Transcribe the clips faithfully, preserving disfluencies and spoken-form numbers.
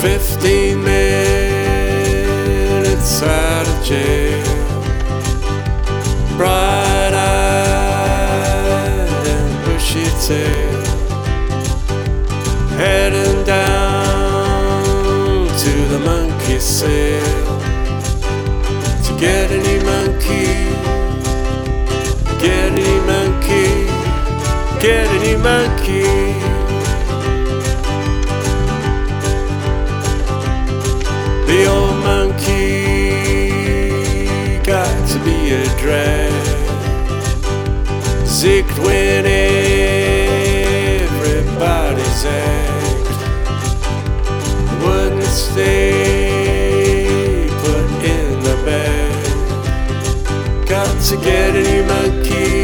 Fifteen minutes out of jail, bright-eyed and bushy-tailed, heading down to the monkey cell to get any monkey, get any monkey, get any monkey. The old monkey got to be a drag, zigged when everybody's act, wouldn't stay put in the bag. Got to get any monkey,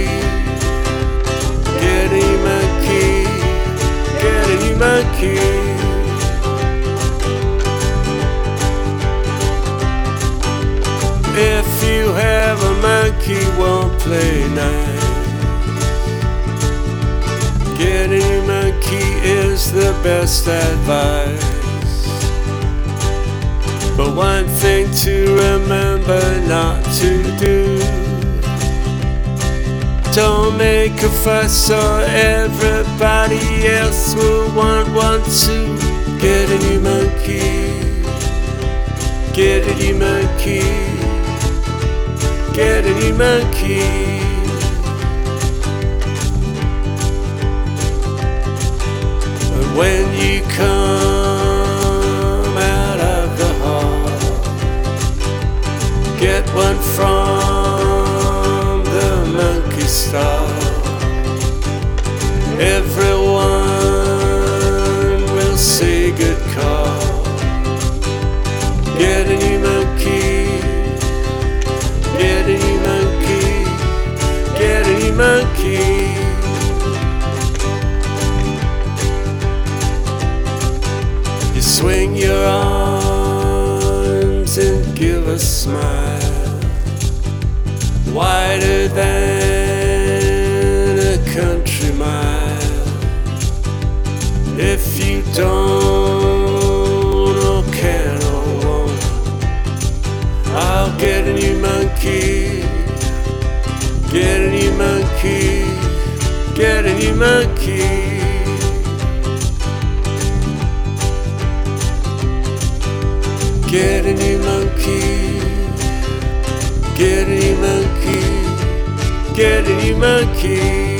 get any monkey, get any monkey. If you have a monkey, won't play nice. Get any monkey is the best advice. But one thing to remember not to do: don't make a fuss or everybody else will want one too. Get any monkey, get any monkey, get any monkey. But when you come out of the hall, get one from the monkey stall. Everyone will say good call. Get any monkey, get any monkey, get any monkey. You swing your arms and give a smile, wider than a country mile. If you don't or can or won't, I'll get any monkey, get any monkey, get any monkey. Get any monkey, get any monkey, get any monkey.